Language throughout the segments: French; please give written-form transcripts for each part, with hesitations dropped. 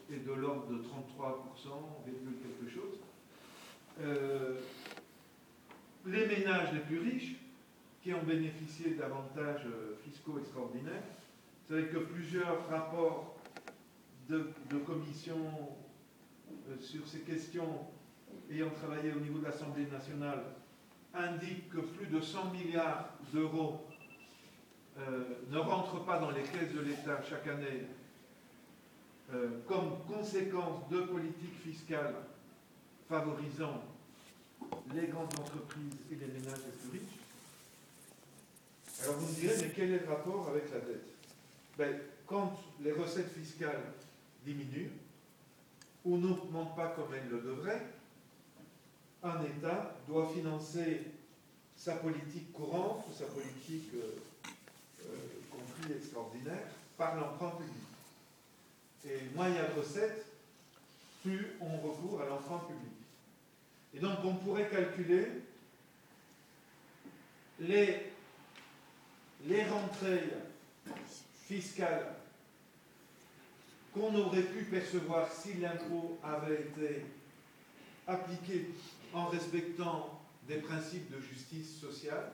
est de l'ordre de 33%, virgule quelque chose. Les ménages les plus riches, qui ont bénéficié d'avantages fiscaux extraordinaires. Vous savez que plusieurs rapports de commission sur ces questions ayant travaillé au niveau de l'Assemblée nationale indiquent que plus de 100 milliards d'euros ne rentrent pas dans les caisses de l'État chaque année comme conséquence de politiques fiscales favorisant les grandes entreprises et les ménages les plus riches. Alors vous me direz, mais quel est le rapport avec la dette? Quand les recettes fiscales diminuent ou n'augmentent pas comme elles le devraient, un État doit financer sa politique courante, sa politique compris extraordinaire, par l'emprunt public. Et moins il y a de recettes, plus on recourt à l'emprunt public. Et donc on pourrait calculer les rentrées fiscales qu'on aurait pu percevoir si l'impôt avait été appliqué en respectant des principes de justice sociale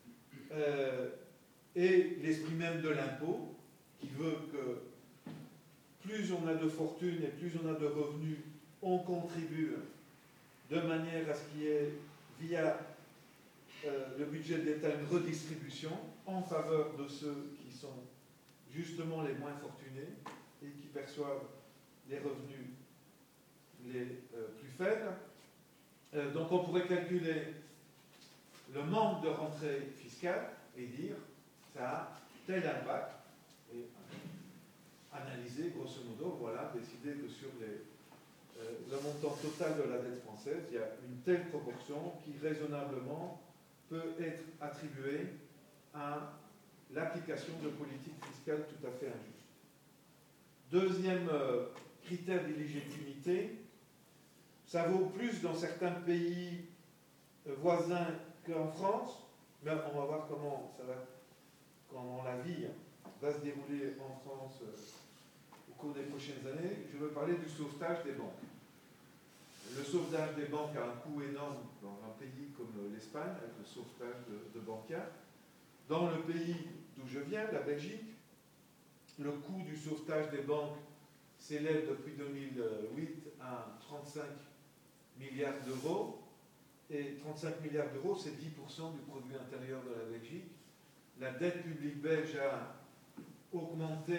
et l'esprit même de l'impôt qui veut que plus on a de fortune et plus on a de revenus, on contribue de manière à ce qu'il y ait, via le budget de l'État, une redistribution en faveur de ceux qui sont justement les moins fortunés et qui perçoivent les revenus les plus faibles. Donc on pourrait calculer le manque de rentrée fiscale et dire ça a tel impact et analyser grosso modo, voilà, décider que sur le montant total de la dette française, il y a une telle proportion qui raisonnablement peut être attribuée à l'application de politiques fiscales tout à fait injustes. Deuxième critère d'illégitimité, ça vaut plus dans certains pays voisins qu'en France, mais on va voir comment la vie va se dérouler en France au cours des prochaines années. Je veux parler du sauvetage des banques. Le sauvetage des banques a un coût énorme dans un pays comme l'Espagne, avec le sauvetage de Bankia. Dans le pays d'où je viens, la Belgique, le coût du sauvetage des banques s'élève depuis 2008 à 35 milliards d'euros. Et 35 milliards d'euros, c'est 10% du produit intérieur de la Belgique. La dette publique belge a augmenté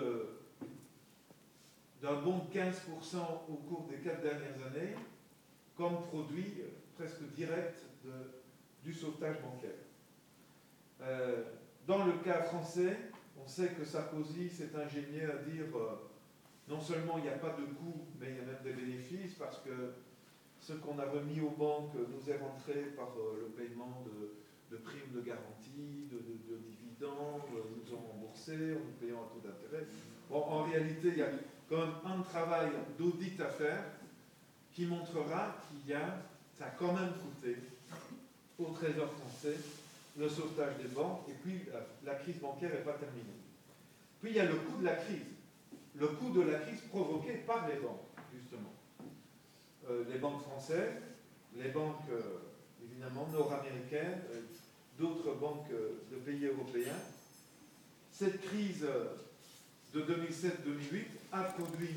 d'un bon 15% au cours des 4 dernières années, comme produit presque direct du sauvetage bancaire. Dans le cas français, on sait que Sarkozy s'est ingénié à dire non seulement il n'y a pas de coût, mais il y a même des bénéfices, parce que ce qu'on a remis aux banques nous est rentré par le paiement de primes de garantie, de dividendes, nous ont remboursé en nous payant un taux d'intérêt. Bon, en réalité, il y a quand même un travail d'audit à faire qui montrera ça a quand même coûté au Trésor français le sauvetage des banques, et puis la crise bancaire n'est pas terminée. Puis il y a le coût de la crise. Le coût de la crise provoqué par les banques, justement. Les banques françaises, les banques évidemment nord-américaines, d'autres banques de pays européens. Cette crise de 2007-2008 a produit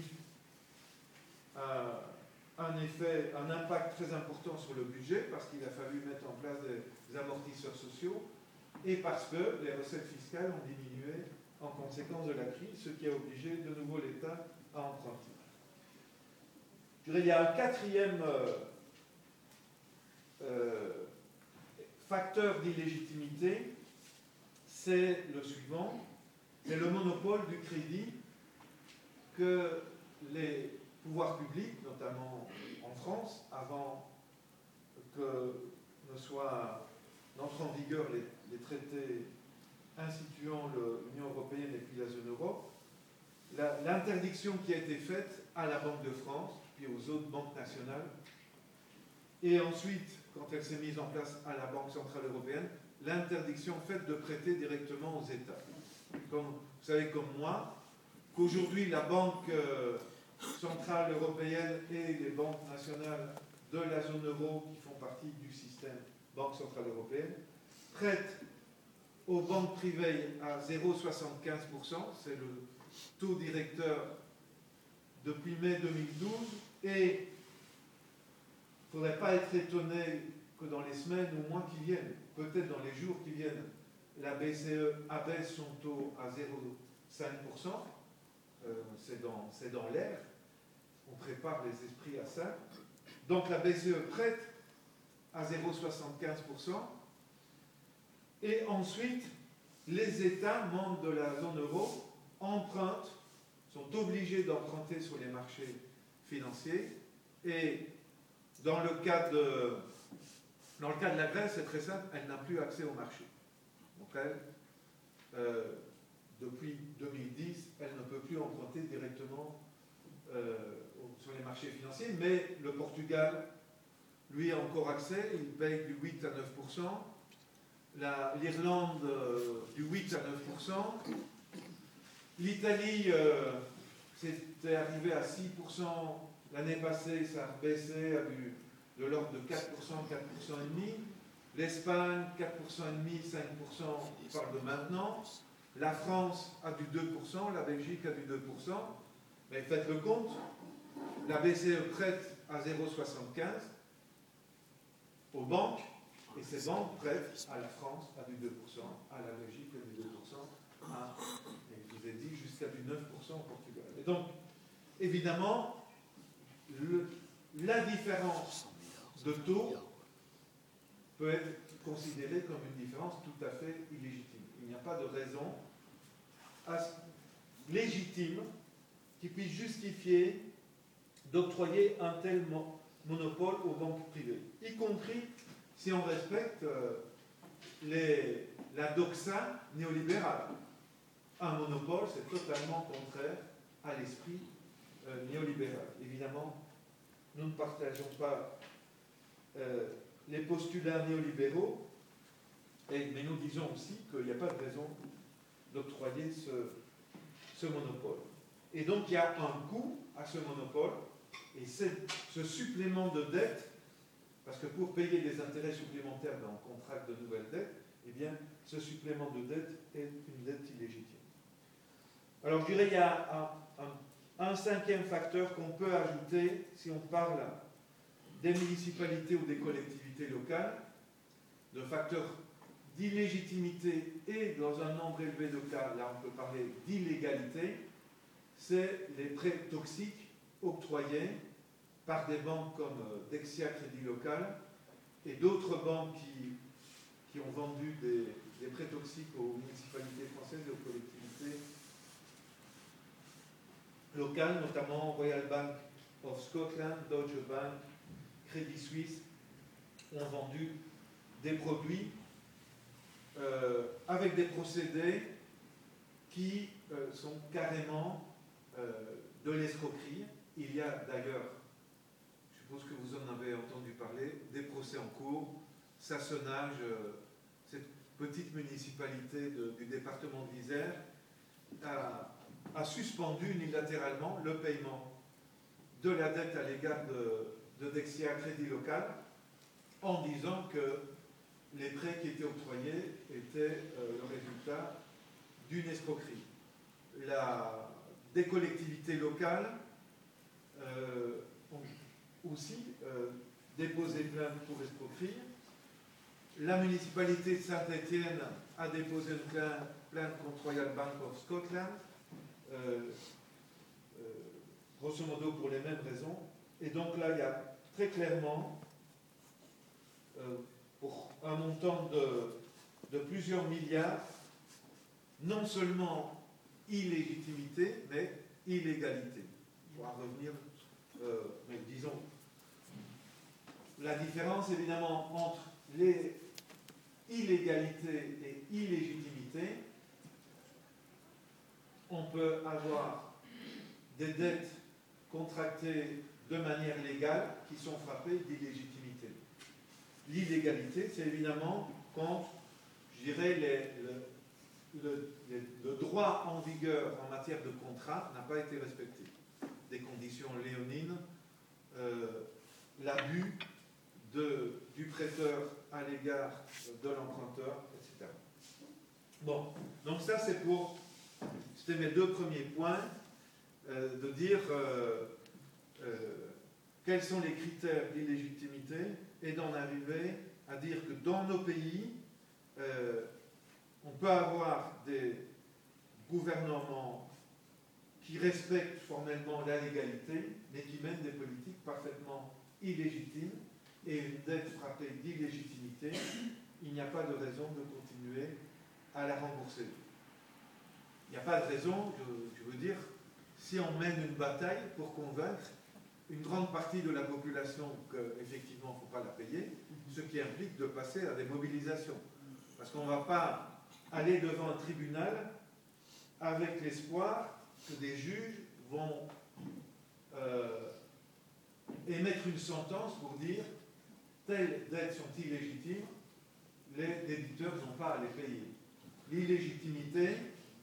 un impact très important sur le budget, parce qu'il a fallu mettre en place des amortisseurs sociaux et parce que les recettes fiscales ont diminué en conséquence de la crise, ce qui a obligé de nouveau l'État à emprunter. Il y a un quatrième facteur d'illégitimité, c'est le suivant, c'est le monopole du crédit que les pouvoirs publics, notamment en France, avant que n'entrent en vigueur les traités instituant l'Union européenne et puis la zone euro, l'interdiction qui a été faite à la Banque de France, puis aux autres banques nationales, et ensuite, quand elle s'est mise en place à la Banque centrale européenne, l'interdiction faite de prêter directement aux États. Comme, vous savez comme moi, qu'aujourd'hui la Banque centrale européenne et les banques nationales de la zone euro qui font partie du système Banque centrale européenne prêtent aux banques privées à 0,75%, c'est le taux directeur depuis mai 2012, et il ne faudrait pas être étonné que dans les semaines ou mois qui viennent, peut-être dans les jours qui viennent, la BCE abaisse son taux à 0,5%. C'est dans l'air. On prépare les esprits à ça. Donc la BCE prête à 0,75%. Et ensuite, les États membres de la zone euro empruntent, sont obligés d'emprunter sur les marchés financiers. Et dans le cas de la Grèce, c'est très simple, elle n'a plus accès au marché. Donc elle, depuis 2010, elle ne peut plus emprunter directement sur les marchés financiers, mais le Portugal, lui, a encore accès, il paye du 8 à 9%, l'Irlande du 8 à 9%, l'Italie, c'était arrivé à 6% l'année passée, ça a baissé de l'ordre de 4%, 4,5%. L'Espagne, 4,5%, 5%, on parle de maintenant. La France a du 2%, la Belgique a du 2%. Mais faites le compte, la BCE prête à 0,75 aux banques, et ces banques prêtent à la France à du 2%, à la Belgique à du 2%, et je vous ai dit jusqu'à du 9% au Portugal. Et donc, évidemment, la différence de taux peut être considérée comme une différence tout à fait illégitime. Il n'y a pas de raison légitime qui puisse justifier d'octroyer un tel monopole aux banques privées, y compris si on respecte la doxa néolibérale. Un monopole, c'est totalement contraire à l'esprit néolibéral. Évidemment, nous ne partageons pas les postulats néolibéraux, mais nous disons aussi qu'il n'y a pas de raison d'octroyer ce monopole. Et donc il y a un coût à ce monopole, et c'est ce supplément de dette, parce que pour payer des intérêts supplémentaires dans le contrat de nouvelles dettes, eh bien, ce supplément de dette est une dette illégitime. Alors je dirais qu'il y a un cinquième facteur qu'on peut ajouter si on parle des municipalités ou des collectivités locales, de facteurs d'illégitimité et, dans un nombre élevé de cas, là on peut parler d'illégalité, c'est les prêts toxiques octroyés par des banques comme Dexia Crédit Local et d'autres banques qui ont vendu des prêts toxiques aux municipalités françaises et aux collectivités locales, notamment Royal Bank of Scotland, Deutsche Bank, Crédit Suisse, ont vendu des produits avec des procédés qui sont carrément de l'escroquerie. Il y a d'ailleurs, je suppose que vous en avez entendu parler, des procès en cours. Sassonage, cette petite municipalité du département de l'Isère, a suspendu unilatéralement le paiement de la dette à l'égard de Dexia Crédit Local en disant que les prêts qui étaient octroyés étaient le résultat d'une escroquerie. Des collectivités locales ont aussi déposé plainte pour escroquerie. La municipalité de Saint-Étienne a déposé une plainte contre Royal Bank of Scotland, grosso modo pour les mêmes raisons. Et donc là, il y a très clairement, pour un montant de plusieurs milliards, non seulement illégitimité, mais illégalité. On va revenir, mais disons, la différence évidemment entre les illégalités et illégitimité, on peut avoir des dettes contractées de manière légale qui sont frappées d'illégitimité. L'illégalité, c'est évidemment quand, je dirais, le droit en vigueur en matière de contrat n'a pas été respecté. des conditions léonines, l'abus du prêteur à l'égard de l'emprunteur, etc. Bon, donc ça c'était mes deux premiers points, de dire quels sont les critères d'illégitimité et d'en arriver à dire que dans nos pays, on peut avoir des gouvernements qui respectent formellement la légalité, mais qui mènent des politiques parfaitement illégitimes, et une dette frappée d'illégitimité, il n'y a pas de raison de continuer à la rembourser. Il n'y a pas de raison, je veux dire, si on mène une bataille pour convaincre une grande partie de la population qu'effectivement il ne faut pas la payer, ce qui implique de passer à des mobilisations. Parce qu'on ne va pas aller devant un tribunal avec l'espoir que des juges vont émettre une sentence pour dire telles dettes sont illégitimes, les détenteurs n'ont pas à les payer. L'illégitimité,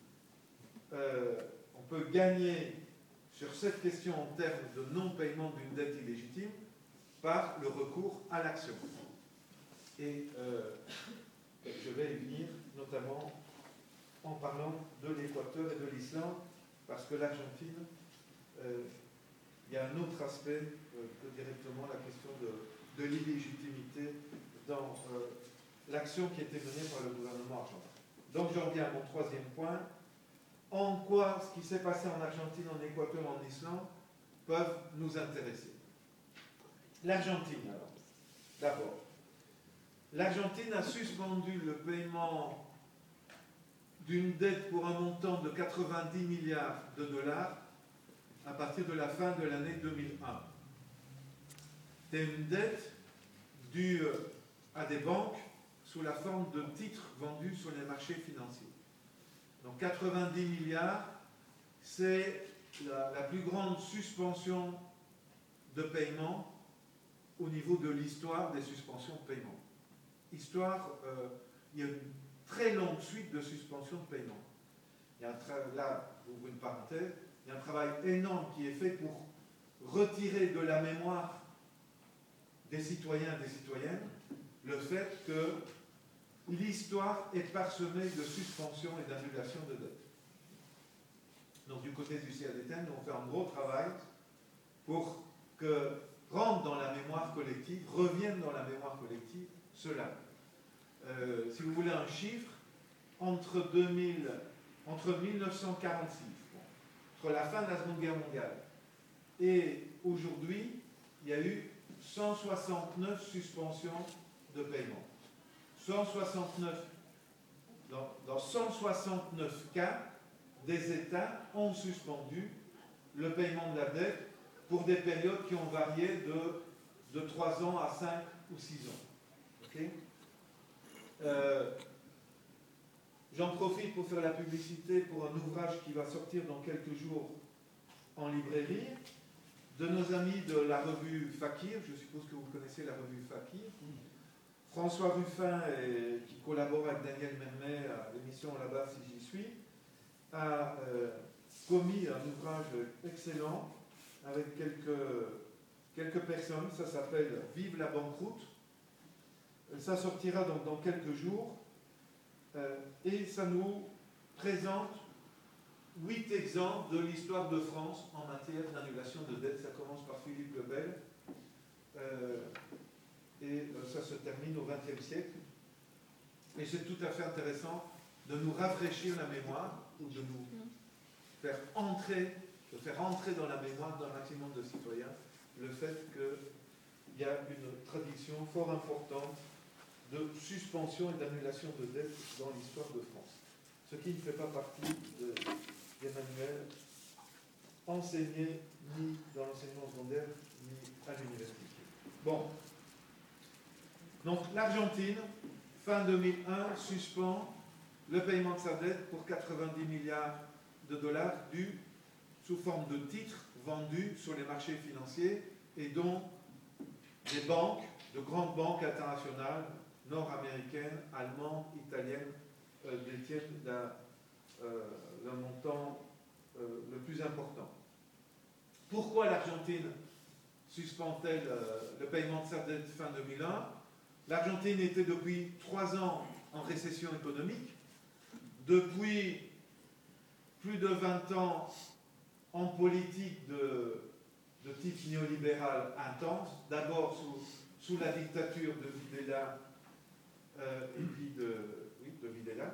on peut gagner sur cette question en termes de non-paiement d'une dette illégitime par le recours à l'action. Et je vais y venir notamment en parlant de l'Équateur et de l'Islande, parce que l'Argentine, il y a un autre aspect que directement la question de l'illégitimité dans l'action qui était menée par le gouvernement argentin. Donc j'en viens à mon troisième point. En quoi ce qui s'est passé en Argentine, en Équateur, en Islande peuvent nous intéresser. L'Argentine, alors. D'abord, l'Argentine a suspendu le paiement d'une dette pour un montant de 90 milliards de dollars à partir de la fin de l'année 2001. C'est une dette due à des banques sous la forme de titres vendus sur les marchés financiers. Donc 90 milliards, c'est la plus grande suspension de paiement au niveau de l'histoire des suspensions de paiement. Il y a une très longue suite de suspensions de paiement. Il y a là, j'ouvre une parenthèse, il y a un travail énorme qui est fait pour retirer de la mémoire des citoyens et des citoyennes le fait que l'histoire est parsemée de suspensions et d'annulations de dettes. Donc du côté du CADTN, on fait un gros travail pour que rentre dans la mémoire collective, revienne dans la mémoire collective cela. Si vous voulez un chiffre, entre 1946, entre la fin de la Seconde Guerre mondiale et aujourd'hui, il y a eu 169 suspensions de paiement. 169, dans 169 cas, des États ont suspendu le paiement de la dette pour des périodes qui ont varié de 3 ans à 5 ou 6 ans. Okay. J'en profite pour faire la publicité pour un ouvrage qui va sortir dans quelques jours en librairie, de nos amis de la revue Fakir. Je suppose que vous connaissez la revue Fakir. François Ruffin, qui collabore avec Daniel Mermet à l'émission Là-bas si j'y suis, a commis un ouvrage excellent avec quelques personnes. Ça s'appelle Vive la banqueroute. Ça sortira donc dans quelques jours et ça nous présente 8 exemples de l'histoire de France en matière d'annulation de dettes. Ça commence par Philippe le Bel et ça se termine au XXe siècle. Et c'est tout à fait intéressant de nous rafraîchir la mémoire ou de nous faire entrer dans la mémoire d'un maximum de citoyens le fait qu'il y a une tradition fort importante de suspension et d'annulation de dettes dans l'histoire de France. Ce qui ne fait pas partie des manuels enseignés ni dans l'enseignement secondaire ni à l'université. Bon. Donc l'Argentine, fin 2001, suspend le paiement de sa dette pour 90 milliards de dollars dus sous forme de titres vendus sur les marchés financiers et dont des banques, de grandes banques internationales, nord-américaines, allemandes, italiennes, détiennent le montant le plus important. Pourquoi l'Argentine suspend-elle le paiement de sa dette fin 2001? L'Argentine était depuis 3 ans en récession économique, depuis plus de 20 ans en politique de type néolibéral intense, d'abord sous la dictature de Videla, et puis de Videla,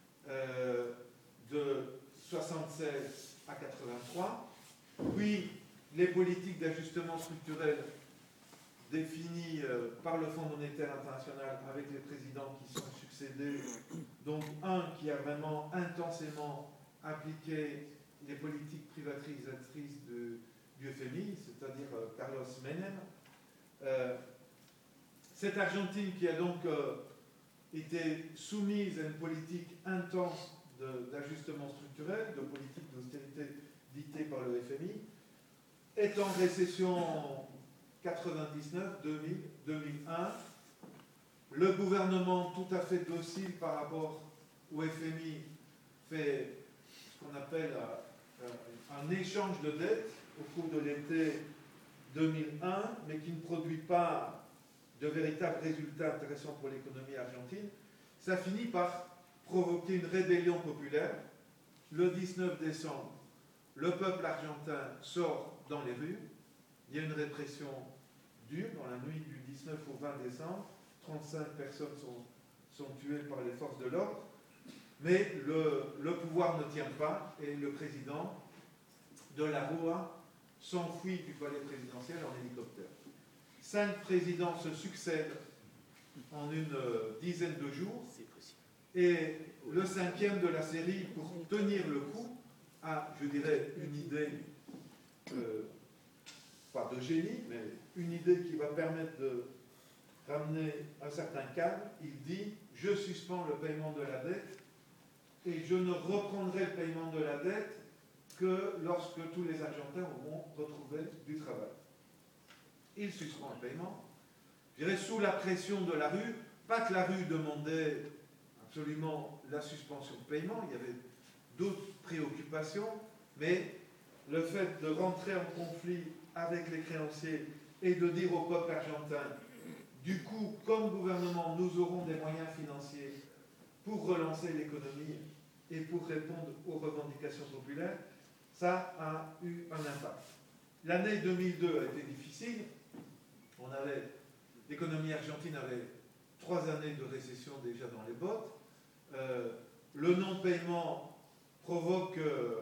de 76 à 83, puis les politiques d'ajustement structurel définies par le Fonds monétaire international avec les présidents qui sont succédés, donc un qui a vraiment intensément appliqué les politiques privatisatrices du FMI, c'est-à-dire Carlos Menem. Cette Argentine qui a donc été soumise à une politique intense d'ajustement structurel, de politique d'austérité dictée par le FMI, est en récession en 99, 2000, 2001. Le gouvernement, tout à fait docile par rapport au FMI, fait ce qu'on appelle un échange de dettes au cours de l'été 2001, mais qui ne produit pas de véritables résultats intéressants pour l'économie argentine. Ça finit par provoquer une rébellion populaire. Le 19 décembre, le peuple argentin sort dans les rues. Il y a une répression dure dans la nuit du 19 au 20 décembre. 35 personnes sont tuées par les forces de l'ordre. Mais le pouvoir ne tient pas et le président de la Rúa s'enfuit du palais présidentiel en hélicoptère. 5 présidents se succèdent en une dizaine de jours. Et le 5e de la série, pour tenir le coup, a, je dirais, une idée, pas de génie, mais une idée qui va permettre de ramener un certain calme. Il dit « Je suspends le paiement de la dette et je ne reprendrai le paiement de la dette que lorsque tous les Argentins auront retrouvé du travail. » Il suspend le paiement, je dirais sous la pression de la rue, pas que la rue demandait absolument la suspension de paiement, il y avait d'autres préoccupations, mais le fait de rentrer en conflit avec les créanciers et de dire au peuple argentin, du coup, comme gouvernement, nous aurons des moyens financiers pour relancer l'économie et pour répondre aux revendications populaires, ça a eu un impact. L'année 2002 a été difficile. L'économie argentine avait 3 années de récession déjà dans les bottes. Le non-paiement provoque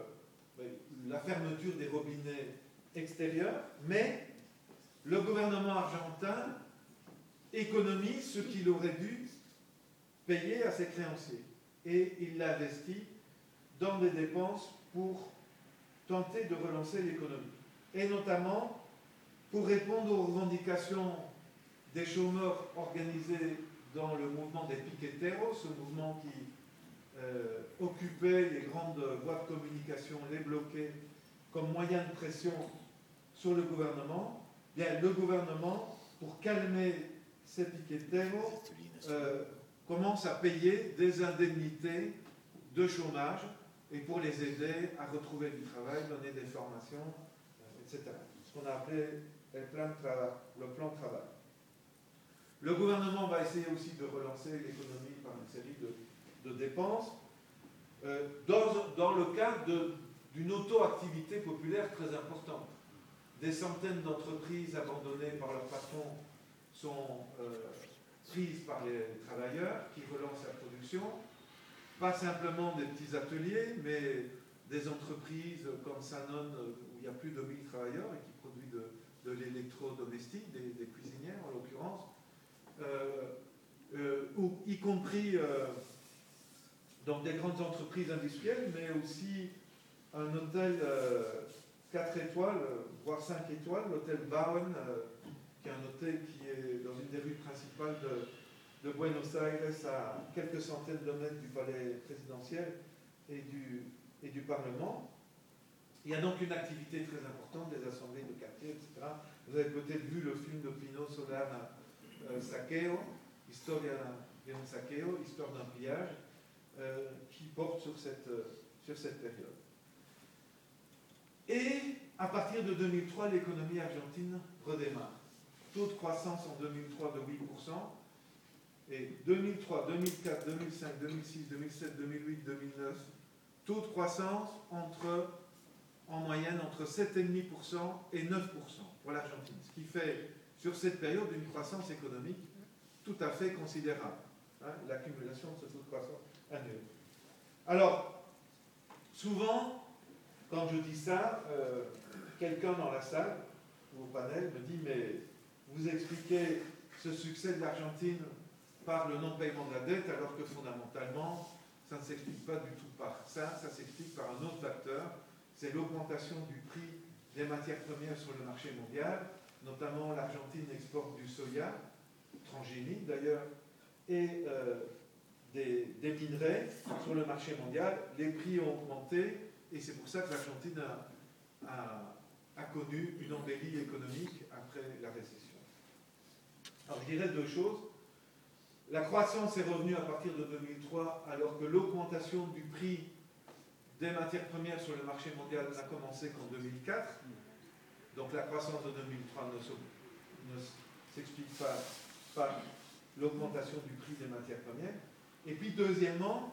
la fermeture des robinets extérieurs, mais le gouvernement argentin économise ce qu'il aurait dû payer à ses créanciers. Et il l'investit dans des dépenses pour tenter de relancer l'économie. Et notamment pour répondre aux revendications des chômeurs organisés dans le mouvement des piqueteros, ce mouvement qui occupait les grandes voies de communication, les bloquait comme moyen de pression sur le gouvernement. Bien, le gouvernement, pour calmer ces piqueteros, commence à payer des indemnités de chômage et pour les aider à retrouver du travail, donner des formations, etc. Ce qu'on a appelé le plan de travail. Le gouvernement va essayer aussi de relancer l'économie par une série de dépenses dans le cadre d'une auto-activité populaire très importante. Des centaines d'entreprises abandonnées par leurs patrons sont prises par les travailleurs qui relancent la production. Pas simplement des petits ateliers, mais des entreprises comme Sanon, où il y a plus de 1000 travailleurs et qui produit de l'électrodomestique, des cuisinières en l'occurrence, y compris dans des grandes entreprises industrielles, mais aussi un hôtel 4 étoiles, voire 5 étoiles, l'hôtel Bauen, qui est un hôtel qui est dans une des rues principales de Buenos Aires, à quelques centaines de mètres du palais présidentiel et du Parlement. Il y a donc une activité très importante des assemblées de quartier, etc. Vous avez peut-être vu le film de Pino Solana, Saqueo, Historia de un saqueo, histoire d'un pillage, qui porte sur cette période. Et à partir de 2003, l'économie argentine redémarre. Taux de croissance en 2003 de 8%, et 2003, 2004, 2005, 2006, 2007, 2008, 2009, taux de croissance en moyenne entre 7,5% et 9% pour l'Argentine, ce qui fait sur cette période une croissance économique tout à fait considérable, hein, l'accumulation de ce taux de croissance annuel. Alors, souvent, quand je dis ça, quelqu'un dans la salle ou au panel me dit « mais vous expliquez ce succès de l'Argentine par le non-paiement de la dette, alors que fondamentalement, ça ne s'explique pas du tout par ça, ça s'explique par un autre facteur, c'est l'augmentation du prix des matières premières sur le marché mondial, notamment l'Argentine exporte du soja, transgénique d'ailleurs, et des minerais sur le marché mondial, les prix ont augmenté, et c'est pour ça que l'Argentine a connu une embellie économique après la récession. Alors je dirais deux choses. La croissance est revenue à partir de 2003, alors que l'augmentation du prix des matières premières sur le marché mondial n'a commencé qu'en 2004. Donc la croissance de 2003 ne s'explique pas par l'augmentation du prix des matières premières. Et puis deuxièmement,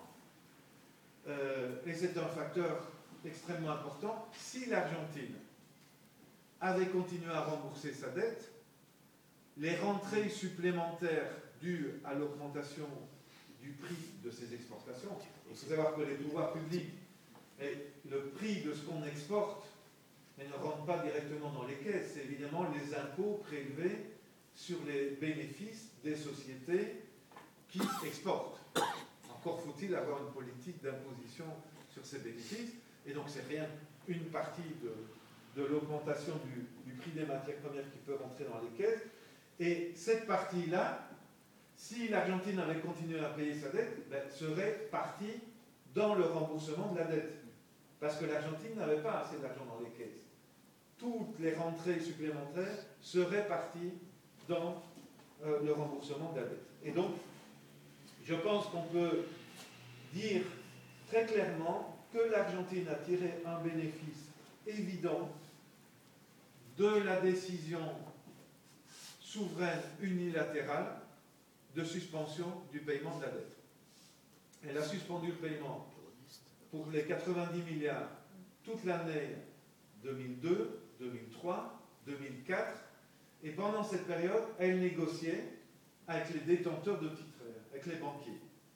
et c'est un facteur extrêmement important, si l'Argentine avait continué à rembourser sa dette, les rentrées supplémentaires dues à l'augmentation du prix de ses exportations, il faut savoir que les pouvoirs publics, le prix de ce qu'on exporte, ne rentre pas directement dans les caisses, c'est évidemment les impôts prélevés sur les bénéfices des sociétés qui exportent. Encore faut-il avoir une politique d'imposition sur ces bénéfices, et donc c'est rien, une partie de l'augmentation du prix des matières premières qui peut rentrer dans les caisses, et cette partie-là, si l'Argentine avait continué à payer sa dette, serait partie dans le remboursement de la dette, parce que l'Argentine n'avait pas assez d'argent dans les caisses. Toutes les rentrées supplémentaires seraient parties dans le remboursement de la dette. Et donc, je pense qu'on peut dire très clairement que l'Argentine a tiré un bénéfice évident de la décision souveraine unilatérale de suspension du paiement de la dette. Elle a suspendu le paiement pour les 90 milliards toute l'année 2002, 2003, 2004, et pendant cette période, elle négociait avec les détenteurs de titres, avec les banquiers.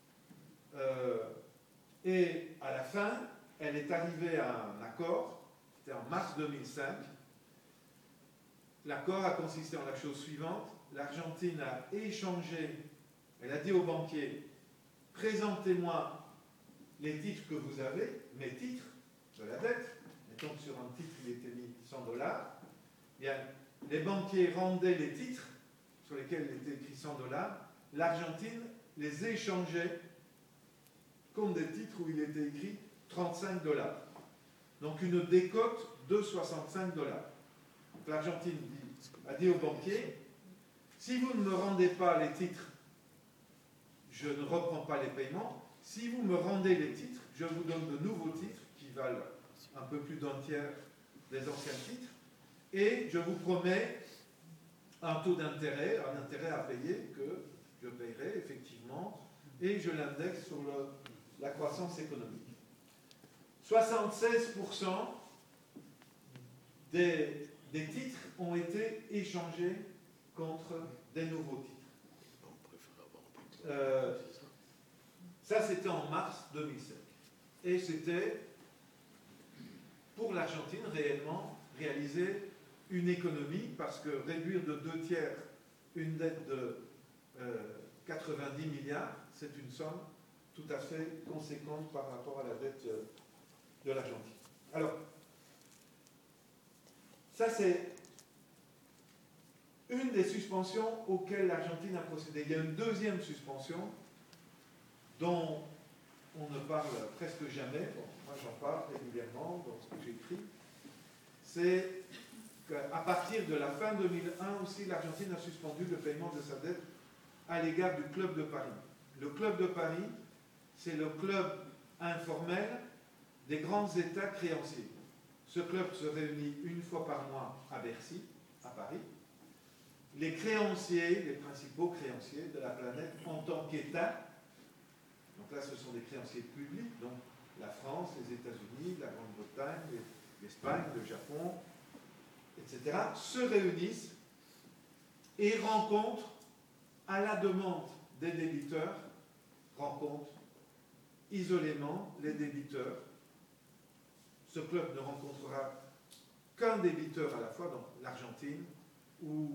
Et à la fin, elle est arrivée à un accord, c'était en mars 2005. L'accord a consisté en la chose suivante: l'Argentine a échangé, elle a dit aux banquiers, présentez-moi les titres que vous avez, mes titres de la dette. Mettons que sur un titre il était mis $100, bien, les banquiers rendaient les titres sur lesquels il était écrit $100, l'Argentine les échangeait contre des titres où il était écrit $35. Donc une décote de $65. Donc l'Argentine a dit aux banquiers, si vous ne me rendez pas les titres, je ne reprends pas les paiements. Si vous me rendez les titres, je vous donne de nouveaux titres qui valent un peu plus d'un tiers des anciens titres, et je vous promets un taux d'intérêt, un intérêt à payer que je paierai effectivement, et je l'indexe sur la croissance économique. 76% des titres ont été échangés contre des nouveaux titres. Ça, c'était en mars 2007. Et c'était, pour l'Argentine, réellement, réaliser une économie, parce que réduire de 2/3 une dette de 90 milliards, c'est une somme tout à fait conséquente par rapport à la dette de l'Argentine. Alors, ça c'est une des suspensions auxquelles l'Argentine a procédé. Il y a une deuxième suspension dont on ne parle presque jamais, bon, moi j'en parle régulièrement dans ce que j'écris, c'est qu'à partir de la fin 2001 aussi, l'Argentine a suspendu le paiement de sa dette à l'égard du Club de Paris. Le Club de Paris, c'est le club informel des grands États créanciers. Ce club se réunit une fois par mois à Bercy, à Paris. Les créanciers, les principaux créanciers de la planète en tant qu'État, donc là ce sont des créanciers publics, donc la France, les États-Unis, la Grande-Bretagne, l'Espagne, le Japon, etc., se réunissent et rencontrent, à la demande des débiteurs, rencontrent isolément les débiteurs. Ce club ne rencontrera qu'un débiteur à la fois, donc l'Argentine ou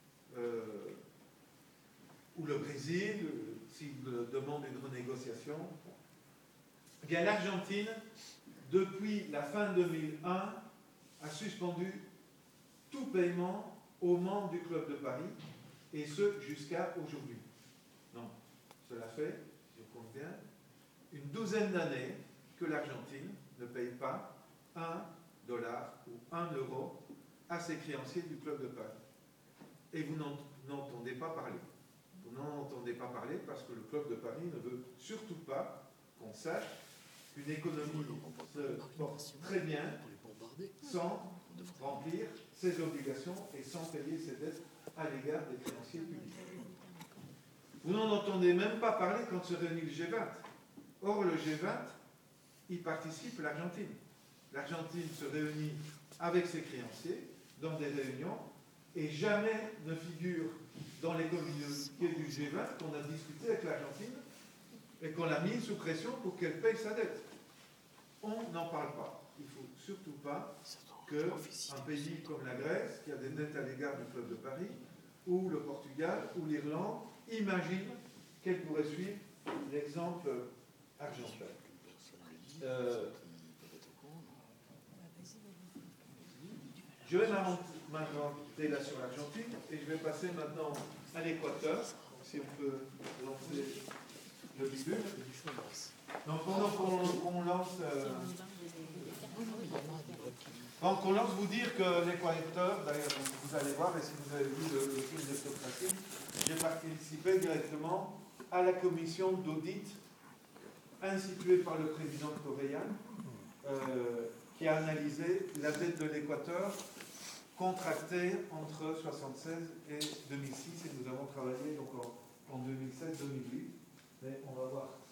le Brésil, s'il demande une renégociation. Eh bien, l'Argentine, depuis la fin 2001, a suspendu tout paiement aux membres du Club de Paris, et ce jusqu'à aujourd'hui. Donc, cela fait, si on compte bien, une douzaine d'années que l'Argentine ne paye pas $1 ou 1 euro à ses créanciers du Club de Paris. Et vous n'entendez pas parler. Vous n'en entendez pas parler parce que le Club de Paris ne veut surtout pas qu'on sache qu'une économie se porte très bien sans remplir ses obligations et sans payer ses dettes à l'égard des créanciers publics. Vous n'en entendez même pas parler quand se réunit le G20. Or, le G20, y participe l'Argentine. L'Argentine se réunit avec ses créanciers dans des réunions et jamais ne figure dans les communiqués du G20 qu'on a discuté avec l'Argentine et qu'on l'a mis sous pression pour qu'elle paye sa dette. On n'en parle pas. Il ne faut surtout pas qu'un pays comme la Grèce, qui a des dettes à l'égard du Club de Paris, ou le Portugal, ou l'Irlande, imagine qu'elle pourrait suivre l'exemple argentin. Je vais m'inventer là sur l'Argentine et je vais passer maintenant à l'Équateur, si on peut lancer le bidule. Donc pendant qu'on lance, vous dire que l'Équateur, d'ailleurs vous allez voir, et si vous avez vu le film de Socrates, j'ai participé directement à la commission d'audit instituée par le président coréen, qui a analysé la dette de l'Équateur contractée entre 1976 et 2006, et nous avons travaillé donc en 2007-2008, mais on va voir